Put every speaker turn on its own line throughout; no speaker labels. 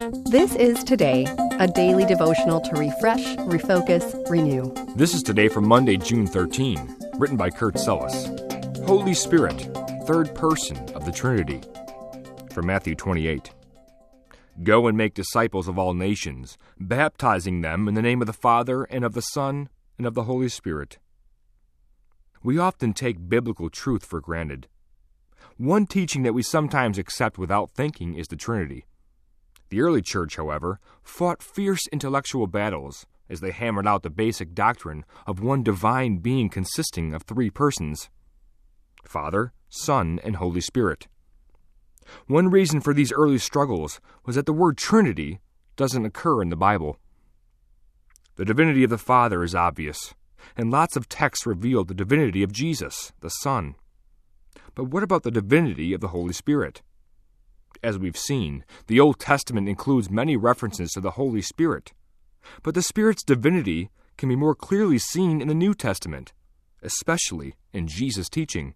This is Today, a daily devotional to refresh, refocus, renew.
This is Today for Monday, June 13, written by Kurt Sellis. Holy Spirit, third person of the Trinity. From Matthew 28. Go and make disciples of all nations, baptizing them in the name of the Father, and of the Son, and of the Holy Spirit. We often take biblical truth for granted. One teaching that we sometimes accept without thinking is the Trinity. The early church, however, fought fierce intellectual battles as they hammered out the basic doctrine of one divine being consisting of three persons: Father, Son, and Holy Spirit. One reason for these early struggles was that the word Trinity doesn't occur in the Bible. The divinity of the Father is obvious, and lots of texts reveal the divinity of Jesus, the Son. But what about the divinity of the Holy Spirit? As we've seen, the Old Testament includes many references to the Holy Spirit, but the Spirit's divinity can be more clearly seen in the New Testament, especially in Jesus' teaching.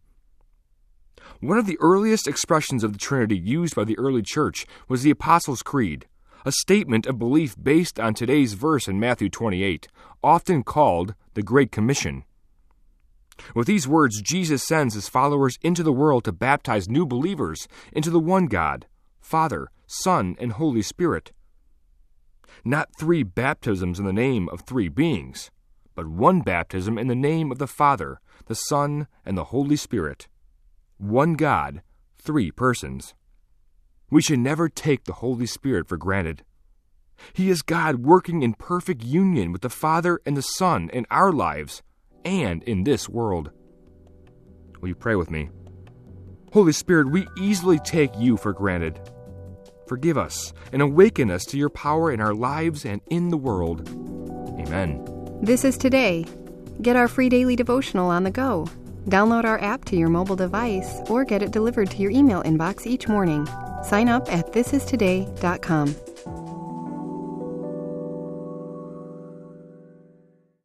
One of the earliest expressions of the Trinity used by the early church was the Apostles' Creed, a statement of belief based on today's verse in Matthew 28, often called the Great Commission. With these words, Jesus sends his followers into the world to baptize new believers into the one God, Father, Son, and Holy Spirit. Not three baptisms in the name of three beings, but one baptism in the name of the Father, the Son, and the Holy Spirit. One God, three persons. We should never take the Holy Spirit for granted. He is God working in perfect union with the Father and the Son in our lives and in this world. Will you pray with me? Holy Spirit, we easily take you for granted. Forgive us and awaken us to your power in our lives and in the world. Amen.
This is Today. Get our free daily devotional on the go. Download our app to your mobile device or get it delivered to your email inbox each morning. Sign up at thisistoday.com.